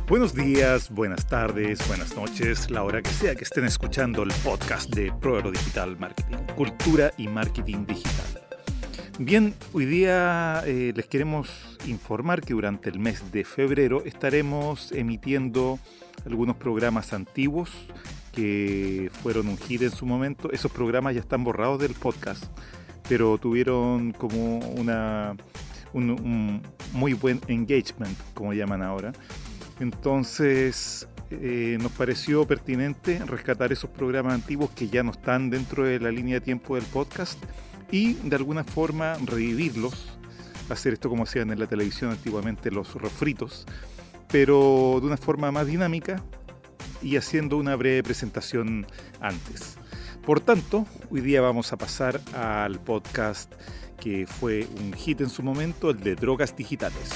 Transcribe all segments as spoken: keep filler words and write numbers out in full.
Buenos días, buenas tardes, buenas noches, la hora que sea que estén escuchando el podcast de Pruébalo Digital Marketing, Cultura y Marketing Digital. Bien, hoy día eh, les queremos informar que durante el mes de febrero estaremos emitiendo algunos programas antiguos que fueron un hit en su momento. Esos programas ya están borrados del podcast, pero tuvieron como una, un, un muy buen engagement, como llaman ahora. Entonces eh, nos pareció pertinente rescatar esos programas antiguos que ya no están dentro de la línea de tiempo del podcast y de alguna forma revivirlos, hacer esto como hacían en la televisión antiguamente los refritos, pero de una forma más dinámica y haciendo una breve presentación antes. Por tanto, hoy día vamos a pasar al podcast que fue un hit en su momento, el de drogas digitales.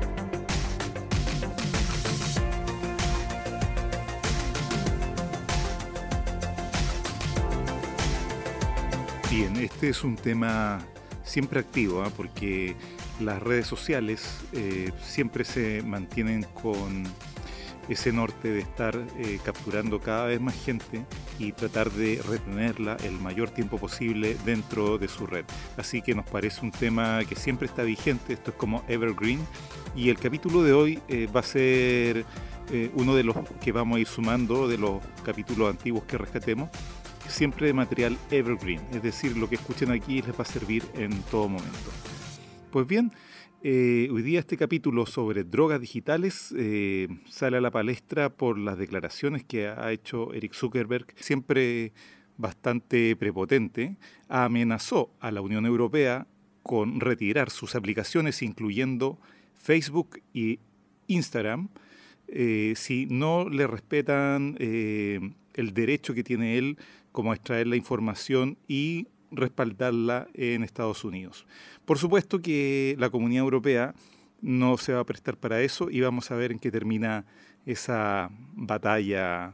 Bien, este es un tema siempre activo, ¿eh? Porque las redes sociales eh, siempre se mantienen con ese norte de estar eh, capturando cada vez más gente y tratar de retenerla el mayor tiempo posible dentro de su red. Así que nos parece un tema que siempre está vigente, esto es como evergreen, y el capítulo de hoy eh, va a ser eh, uno de los que vamos a ir sumando de los capítulos antiguos que rescatemos, siempre de material evergreen, es decir, lo que escuchen aquí les va a servir en todo momento. Pues bien, eh, hoy día este capítulo sobre drogas digitales eh, sale a la palestra por las declaraciones que ha hecho Eric Zuckerberg, siempre bastante prepotente. Amenazó a la Unión Europea con retirar sus aplicaciones, incluyendo Facebook y Instagram, eh, si no le respetan eh, el derecho que tiene él como extraer la información y respaldarla en Estados Unidos. Por supuesto que la Comunidad Europea no se va a prestar para eso y vamos a ver en qué termina esa batalla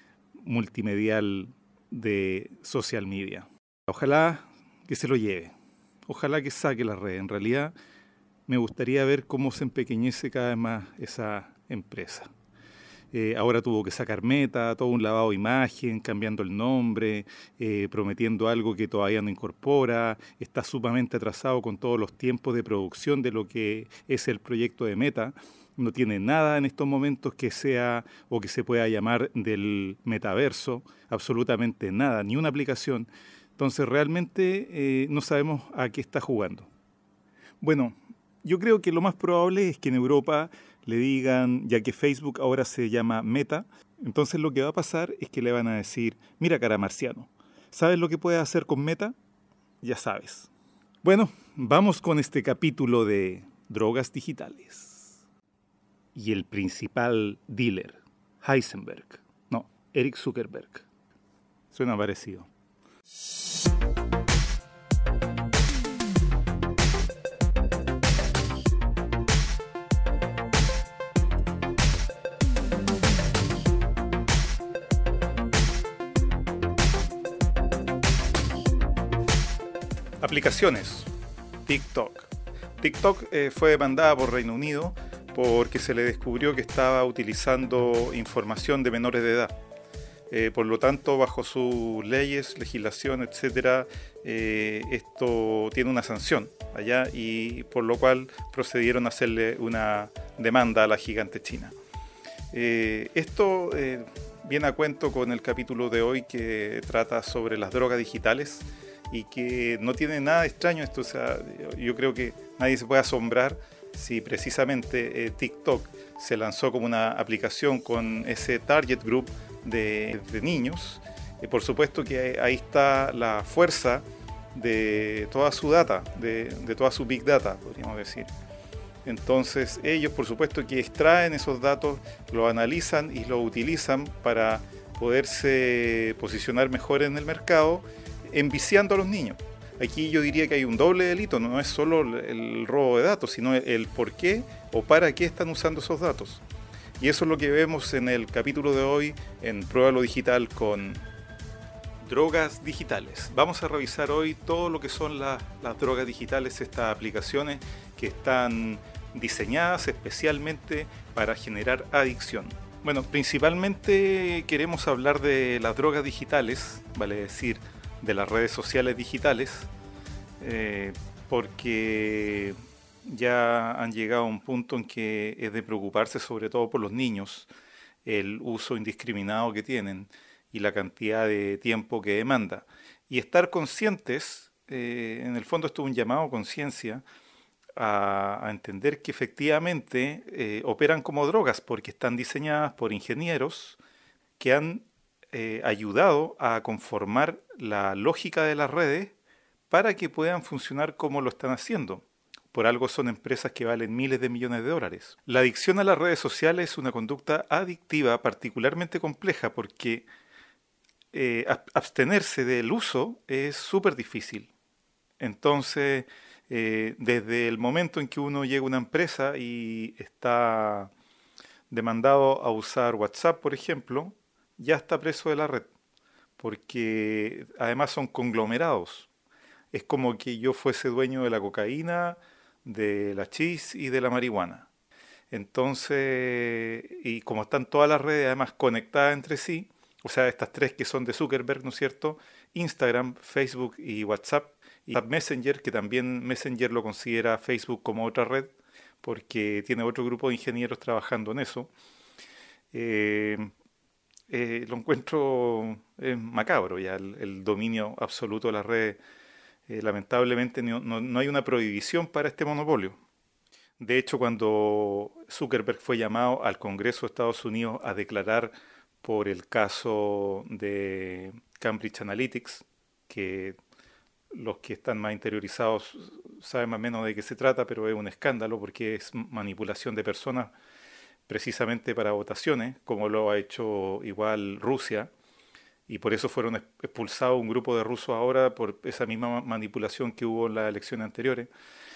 multimedial de social media. Ojalá que se lo lleve, ojalá que saque la red. En realidad me gustaría ver cómo se empequeñece cada vez más esa empresa. Eh, ahora tuvo que sacar Meta, todo un lavado de imagen, cambiando el nombre, eh, prometiendo algo que todavía no incorpora, está sumamente atrasado con todos los tiempos de producción de lo que es el proyecto de Meta, no tiene nada en estos momentos que sea o que se pueda llamar del metaverso, absolutamente nada, ni una aplicación. Entonces realmente eh, no sabemos a qué está jugando. Bueno, yo creo que lo más probable es que en Europa le digan, ya que Facebook ahora se llama Meta, entonces lo que va a pasar es que le van a decir, mira cara marciano, ¿sabes lo que puedes hacer con Meta? Ya sabes. Bueno, vamos con este capítulo de drogas digitales. Y el principal dealer, Heisenberg, no, Eric Zuckerberg. Suena parecido. Aplicaciones. TikTok. TikTok eh, fue demandada por Reino Unido porque se le descubrió que estaba utilizando información de menores de edad. Eh, por lo tanto, bajo sus leyes, legislación, etcétera, eh, esto tiene una sanción allá y por lo cual procedieron a hacerle una demanda a la gigante china. Eh, esto eh, viene a cuento con el capítulo de hoy que trata sobre las drogas digitales y que no tiene nada extraño esto. O sea, yo creo que nadie se puede asombrar si precisamente eh, TikTok se lanzó como una aplicación con ese target group de, de niños. Eh, por supuesto que ahí está la fuerza de toda su data, de, de toda su big data, podríamos decir. Entonces ellos, por supuesto, que extraen esos datos, los analizan y los utilizan para poderse posicionar mejor en el mercado, enviciando a los niños. Aquí yo diría que hay un doble delito, no es solo el robo de datos, sino el por qué o para qué están usando esos datos. Y eso es lo que vemos en el capítulo de hoy en Pruébalo Digital con drogas digitales. Vamos a revisar hoy todo lo que son las, las drogas digitales, estas aplicaciones que están diseñadas especialmente para generar adicción. Bueno, principalmente queremos hablar de las drogas digitales, vale decir, de las redes sociales digitales, eh, porque ya han llegado a un punto en que es de preocuparse sobre todo por los niños, el uso indiscriminado que tienen y la cantidad de tiempo que demanda. Y estar conscientes, eh, en el fondo esto es un llamado a conciencia, a, a entender que efectivamente eh, operan como drogas porque están diseñadas por ingenieros que han eh, ayudado a conformar la lógica de las redes para que puedan funcionar como lo están haciendo. Por algo son empresas que valen miles de millones de dólares. La adicción a las redes sociales es una conducta adictiva particularmente compleja porque eh, abstenerse del uso es súper difícil. Entonces, eh, desde el momento en que uno llega a una empresa y está demandado a usar WhatsApp, por ejemplo, ya está preso de la red, porque además son conglomerados. Es como que yo fuese dueño de la cocaína, de la chis y de la marihuana. Entonces, y como están todas las redes además conectadas entre sí, o sea, estas tres que son de Zuckerberg, ¿no es cierto? Instagram, Facebook y WhatsApp, y Messenger, que también Messenger lo considera Facebook como otra red, porque tiene otro grupo de ingenieros trabajando en eso. Eh, eh, lo encuentro eh, macabro ya, el, el dominio absoluto de las redes. Eh, lamentablemente no, no, no hay una prohibición para este monopolio. De hecho, cuando Zuckerberg fue llamado al Congreso de Estados Unidos a declarar por el caso de Cambridge Analytics, que los que están más interiorizados saben más o menos de qué se trata, pero es un escándalo porque es manipulación de personas precisamente para votaciones, como lo ha hecho igual Rusia, y por eso fueron expulsados un grupo de rusos ahora por esa misma manipulación que hubo en las elecciones anteriores.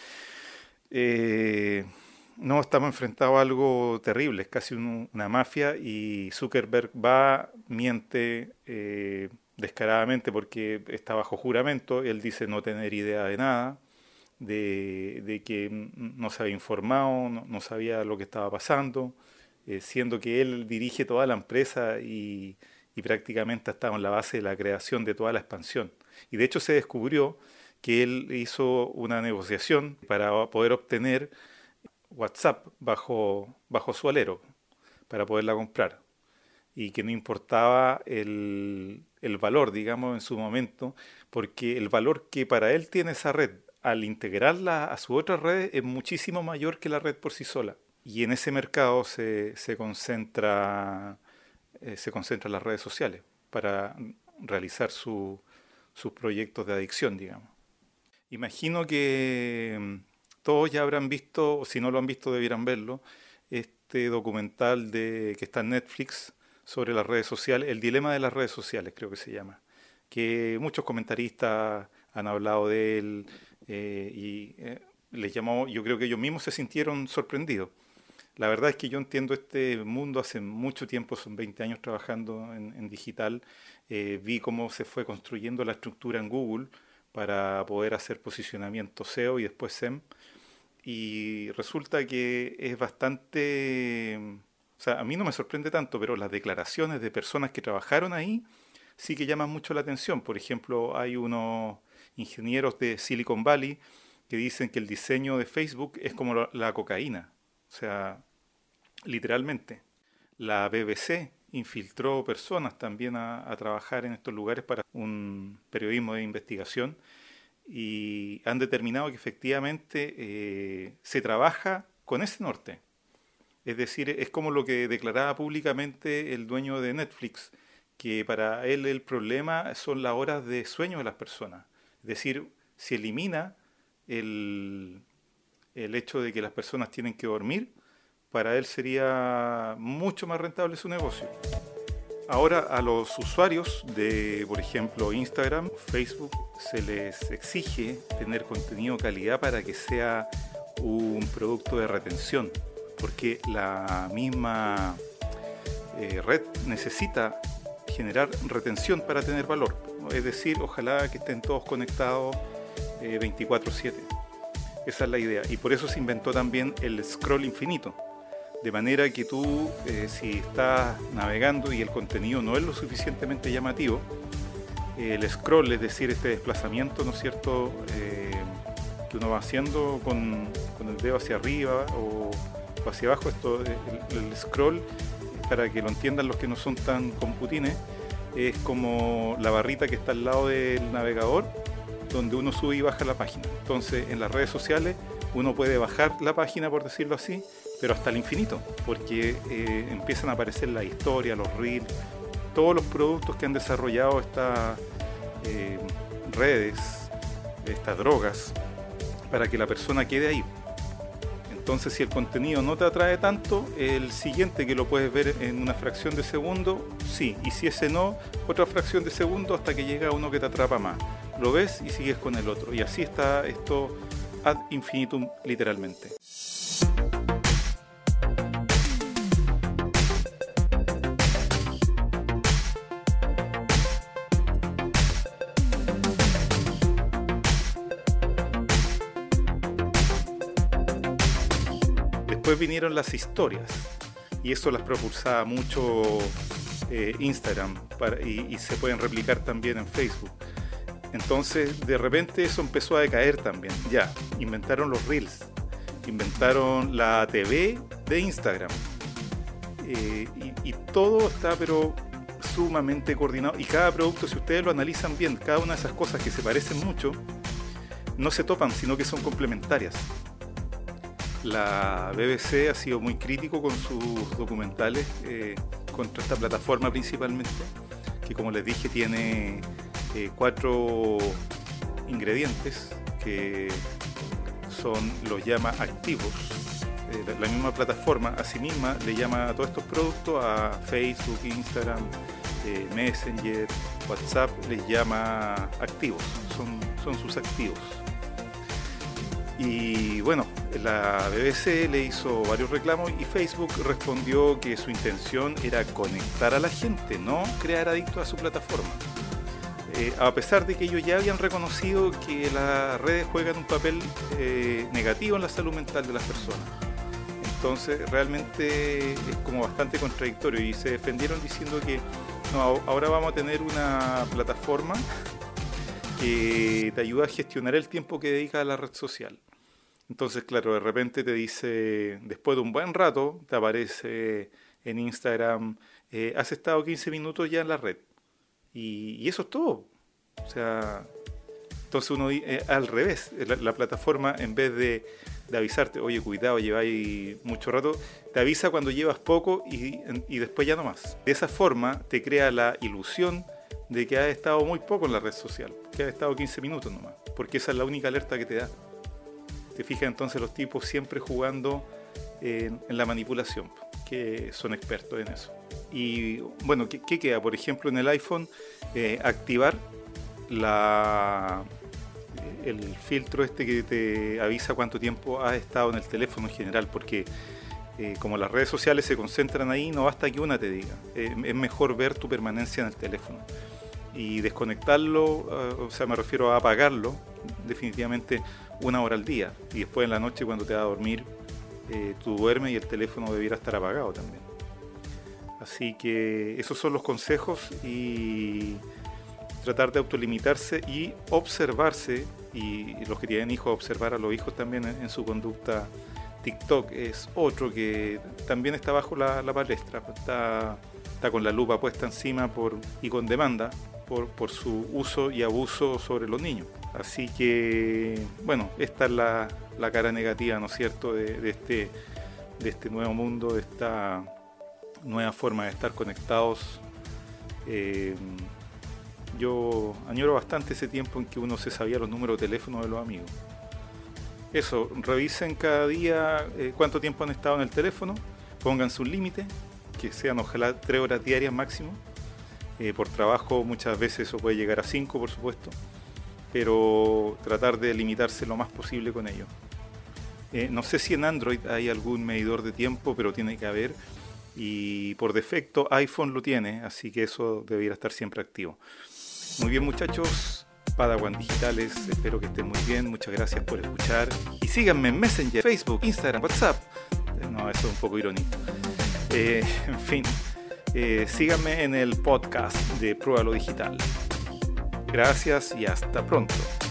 Eh, no, estamos enfrentados a algo terrible, es casi un, una mafia, y Zuckerberg va, miente eh, descaradamente porque está bajo juramento. Él dice no tener idea de nada, de, de que no se había informado, no, no sabía lo que estaba pasando, eh, siendo que él dirige toda la empresa y, y prácticamente ha estado en la base de la creación de toda la expansión. Y de hecho se descubrió que él hizo una negociación para poder obtener WhatsApp bajo, bajo su alero, para poderla comprar, y que no importaba el, el valor, digamos, en su momento, porque el valor que para él tiene esa red al integrarla a su otra red es muchísimo mayor que la red por sí sola. Y en ese mercado se, se concentra, eh, se concentran las redes sociales para realizar su, sus proyectos de adicción, digamos. Imagino que mm, todos ya habrán visto, o si no lo han visto debieran verlo, este documental de, que está en Netflix sobre las redes sociales, el dilema de las redes sociales creo que se llama, que muchos comentaristas han hablado de él, eh, y eh, les llamó, yo creo que ellos mismos se sintieron sorprendidos. La verdad es que yo entiendo este mundo hace mucho tiempo, son veinte años trabajando en, en digital, eh, vi cómo se fue construyendo la estructura en Google para poder hacer posicionamiento S E O y después S E M, y resulta que es bastante, o sea, a mí no me sorprende tanto, pero las declaraciones de personas que trabajaron ahí sí que llaman mucho la atención. Por ejemplo, hay unos ingenieros de Silicon Valley que dicen que el diseño de Facebook es como la, la cocaína, o sea, literalmente. La B B C infiltró personas también a, a trabajar en estos lugares para un periodismo de investigación, y han determinado que efectivamente eh, se trabaja con ese norte. Es decir, es como lo que declaraba públicamente el dueño de Netflix, que para él el problema son las horas de sueño de las personas. Es decir, si elimina el, el hecho de que las personas tienen que dormir, para él sería mucho más rentable su negocio. Ahora a los usuarios de, por ejemplo, Instagram, Facebook, se les exige tener contenido de calidad para que sea un producto de retención, porque la misma eh, red necesita generar retención para tener valor. Es decir, ojalá que estén todos conectados eh, veinticuatro siete. Esa es la idea. Y por eso se inventó también el scroll infinito. De manera que tú, eh, si estás navegando y el contenido no es lo suficientemente llamativo, eh, el scroll, es decir, este desplazamiento, ¿no es cierto?, eh, que uno va haciendo con, con el dedo hacia arriba o, o hacia abajo, esto, el, el scroll, para que lo entiendan los que no son tan computines, es como la barrita que está al lado del navegador, donde uno sube y baja la página. Entonces, en las redes sociales uno puede bajar la página, por decirlo así, pero hasta el infinito, porque eh, empiezan a aparecer las historias, los reels, todos los productos que han desarrollado estas eh, redes, estas drogas, para que la persona quede ahí. Entonces, si el contenido no te atrae tanto, el siguiente, que lo puedes ver en una fracción de segundo, sí, y si ese no, otra fracción de segundo hasta que llega uno que te atrapa más. Lo ves y sigues con el otro, y así está esto ad infinitum, literalmente. Después vinieron las historias, y eso las propulsaba mucho eh, Instagram, para, y, y se pueden replicar también en Facebook. Entonces, de repente eso empezó a decaer también. Ya, inventaron los Reels, inventaron la T V de Instagram, eh, y, y todo está pero sumamente coordinado, y cada producto, si ustedes lo analizan bien, cada una de esas cosas que se parecen mucho, no se topan, sino que son complementarias. La B B C ha sido muy crítico con sus documentales eh, contra esta plataforma principalmente, que, como les dije, tiene eh, cuatro ingredientes que son, los llama activos. Eh, la, la misma plataforma a sí misma le llama a todos estos productos, a Facebook, Instagram, eh, Messenger, WhatsApp, les llama activos, son, son sus activos. Y bueno, la B B C le hizo varios reclamos y Facebook respondió que su intención era conectar a la gente, no crear adictos a su plataforma. Eh, a pesar de que ellos ya habían reconocido que las redes juegan un papel eh, negativo en la salud mental de las personas. Entonces realmente es como bastante contradictorio, y se defendieron diciendo que no, ahora vamos a tener una plataforma que te ayuda a gestionar el tiempo que dedicas a la red social. Entonces, claro, de repente te dice, después de un buen rato, te aparece en Instagram, eh, has estado quince minutos ya en la red. Y, y eso es todo. O sea, entonces uno, eh, al revés, la, la plataforma, en vez de, de avisarte, oye, cuidado, lleváis mucho rato, te avisa cuando llevas poco y, y después ya no más. De esa forma te crea la ilusión de que has estado muy poco en la red social, que has estado quince minutos nomás, porque esa es la única alerta que te da. Te fijas, entonces los tipos siempre jugando en, en la manipulación, que son expertos en eso. Y bueno, ¿qué, qué queda? Por ejemplo, en el iPhone, eh, activar la, el filtro este que te avisa cuánto tiempo has estado en el teléfono en general, porque eh, como las redes sociales se concentran ahí, no basta que una te diga. Eh, es mejor ver tu permanencia en el teléfono. Y desconectarlo, uh, o sea, me refiero a apagarlo, definitivamente una hora al día. Y después en la noche, cuando te vas a dormir, eh, tú duermes y el teléfono debiera estar apagado también. Así que esos son los consejos, y tratar de autolimitarse y observarse, y los que tienen hijos, observar a los hijos también en, en su conducta. TikTok es otro que también está bajo la, la palestra, está, está con la lupa puesta encima por, y con demanda por, por su uso y abuso sobre los niños. Así que, bueno, esta es la, la cara negativa, ¿no es cierto?, de, de, este, de este nuevo mundo, de esta nueva forma de estar conectados. Eh, yo añoro bastante ese tiempo en que uno se sabía los números de teléfono de los amigos. Eso, revisen cada día eh, cuánto tiempo han estado en el teléfono, pónganse un límite, que sean ojalá tres horas diarias máximo. Eh, por trabajo muchas veces eso puede llegar a cinco, por supuesto, pero tratar de limitarse lo más posible con ello. Eh, no sé si en Android hay algún medidor de tiempo, pero tiene que haber, y por defecto iPhone lo tiene, así que eso debería estar siempre activo. Muy bien, muchachos, Padawan Digitales. Espero que estén muy bien. Muchas gracias por escuchar. Y síganme en Messenger, Facebook, Instagram, WhatsApp. No, eso es un poco irónico. Eh, en fin, eh, síganme en el podcast de Pruébalo Digital. Gracias y hasta pronto.